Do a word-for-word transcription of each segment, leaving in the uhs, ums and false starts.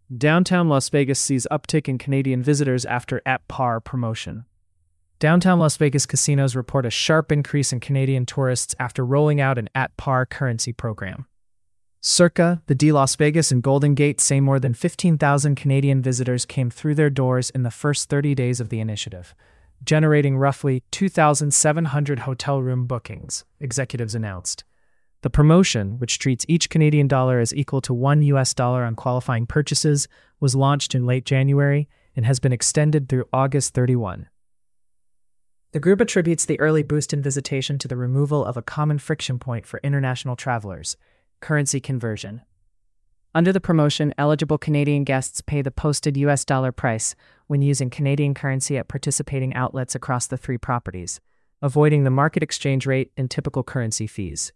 Downtown Las Vegas sees uptick in Canadian visitors after At Par promotion. Downtown Las Vegas casinos report a sharp increase in Canadian tourists after rolling out an At Par currency program. Circa, the D Las Vegas and Golden Gate say more than fifteen thousand Canadian visitors came through their doors in the first thirty days of the initiative, generating roughly two thousand seven hundred hotel room bookings, executives announced. The promotion, which treats each Canadian dollar as equal to one U S dollar on qualifying purchases, was launched in late January and has been extended through August thirty-first. The group attributes the early boost in visitation to the removal of a common friction point for international travelers: currency conversion. Under the promotion, eligible Canadian guests pay the posted U S dollar price when using Canadian currency at participating outlets across the three properties, avoiding the market exchange rate and typical currency fees.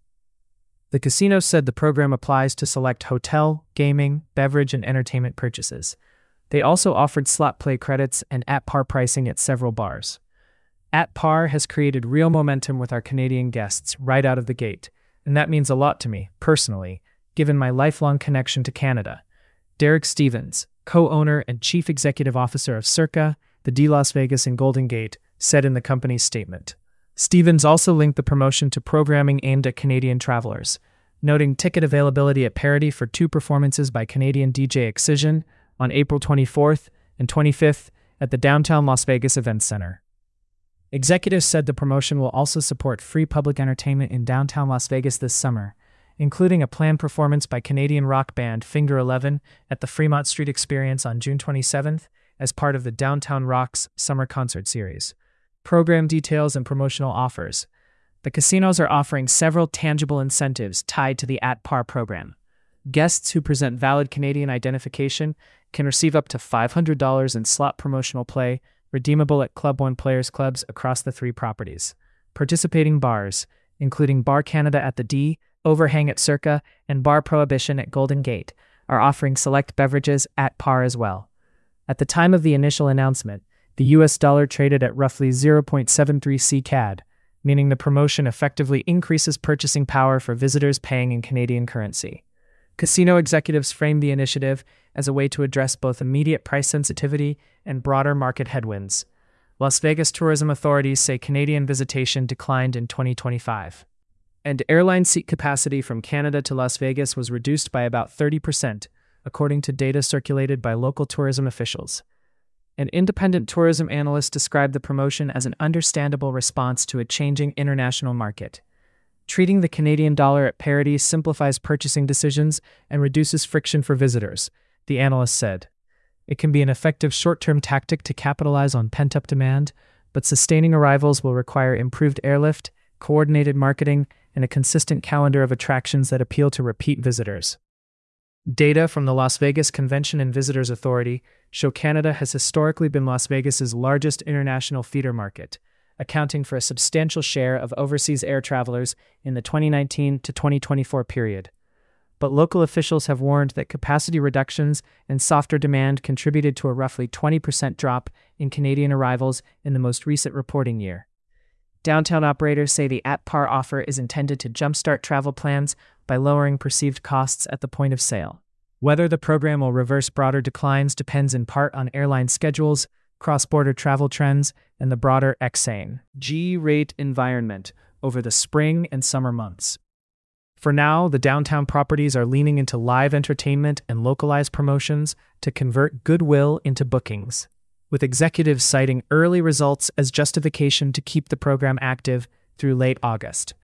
The casino said the program applies to select hotel, gaming, beverage, and entertainment purchases. They also offered slot play credits and at-par pricing at several bars. At Par has created real momentum with our Canadian guests right out of the gate, and that means a lot to me, personally, given my lifelong connection to Canada. Derek Stevens, co-owner and chief executive officer of Circa, the D Las Vegas and Golden Gate, said in the company's statement. Stevens also linked the promotion to programming aimed at Canadian travelers, noting ticket availability at parity for two performances by Canadian D J Excision on April twenty-fourth and twenty-fifth at the Downtown Las Vegas Events Center. Executives said the promotion will also support free public entertainment in downtown Las Vegas this summer, including a planned performance by Canadian rock band Finger Eleven at the Fremont Street Experience on June twenty-seventh as part of the Downtown Rocks Summer Concert Series. Program details and promotional offers. The casinos are offering several tangible incentives tied to the At Par program. Guests who present valid Canadian identification can receive up to five hundred dollars in slot promotional play, redeemable at Club One Players Clubs across the three properties. Participating bars, including Bar Canada at the D, Overhang at Circa, and Bar Prohibition at Golden Gate, are offering select beverages at par as well. At the time of the initial announcement, the U S dollar traded at roughly zero point seven three C C A D, meaning the promotion effectively increases purchasing power for visitors paying in Canadian currency. Casino executives framed the initiative as a way to address both immediate price sensitivity and broader market headwinds. Las Vegas tourism authorities say Canadian visitation declined in twenty twenty-five, and airline seat capacity from Canada to Las Vegas was reduced by about thirty percent, according to data circulated by local tourism officials. An independent tourism analyst described the promotion as an understandable response to a changing international market. Treating the Canadian dollar at parity simplifies purchasing decisions and reduces friction for visitors, the analyst said. It can be an effective short-term tactic to capitalize on pent-up demand, but sustaining arrivals will require improved airlift, coordinated marketing, and a consistent calendar of attractions that appeal to repeat visitors. Data from the Las Vegas Convention and Visitors Authority show Canada has historically been Las Vegas's largest international feeder market, accounting for a substantial share of overseas air travelers in the twenty nineteen to twenty twenty-four period. But local officials have warned that capacity reductions and softer demand contributed to a roughly twenty percent drop in Canadian arrivals in the most recent reporting year. Downtown operators say the At Par offer is intended to jumpstart travel plans by lowering perceived costs at the point of sale. Whether the program will reverse broader declines depends in part on airline schedules, cross-border travel trends, and the broader exchange rate environment over the spring and summer months. For now, the downtown properties are leaning into live entertainment and localized promotions to convert goodwill into bookings, with executives citing early results as justification to keep the program active through late August.